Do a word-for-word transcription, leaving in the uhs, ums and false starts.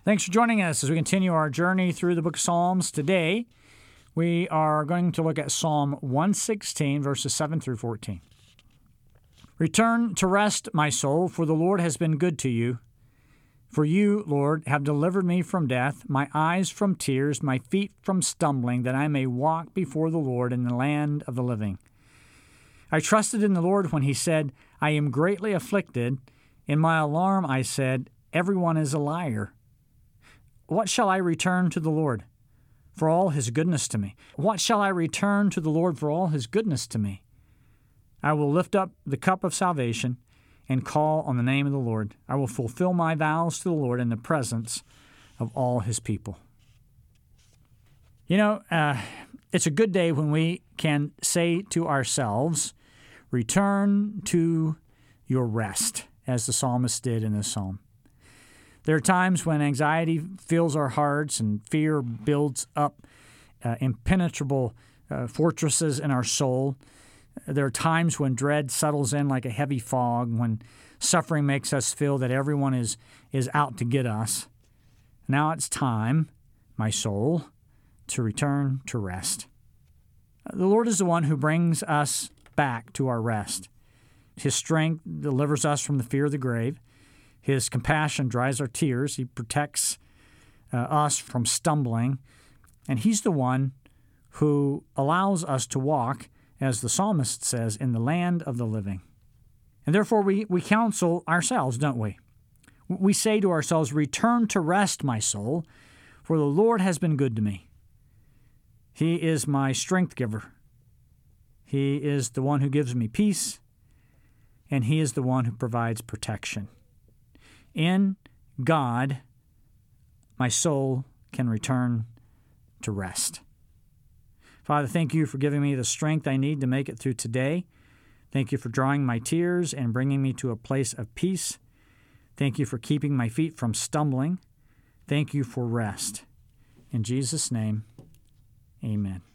Thanks for joining us as we continue our journey through the book of Psalms. Today, we are going to look at Psalm one sixteen, verses seven through fourteen. Return to rest, my soul, for the Lord has been good to you. For you, Lord, have delivered me from death, my eyes from tears, my feet from stumbling, that I may walk before the Lord in the land of the living. I trusted in the Lord when he said, I am greatly afflicted. In my alarm I said, everyone is a liar. What shall I return to the Lord for all his goodness to me? What shall I return to the Lord for all his goodness to me? I will lift up the cup of salvation and call on the name of the Lord. I will fulfill my vows to the Lord in the presence of all his people. You know, uh, it's a good day when we can say to ourselves, return to your rest, as the psalmist did in this psalm. There are times when anxiety fills our hearts and fear builds up uh, impenetrable uh, fortresses in our soul. There are times when dread settles in like a heavy fog, when suffering makes us feel that everyone is, is out to get us. Now it's time, my soul, to return to rest. The Lord is the one who brings us back to our rest. His strength delivers us from the fear of the grave. His compassion dries our tears. He protects uh, us from stumbling. And he's the one who allows us to walk, as the psalmist says, in the land of the living. And therefore we, we counsel ourselves, don't we? We say to ourselves, return to rest, my soul, for the Lord has been good to me. He is my strength giver. He is the one who gives me peace, and he is the one who provides protection. In God, my soul can return to rest. Father, thank you for giving me the strength I need to make it through today. Thank you for drawing my tears and bringing me to a place of peace. Thank you for keeping my feet from stumbling. Thank you for rest. In Jesus' name, amen.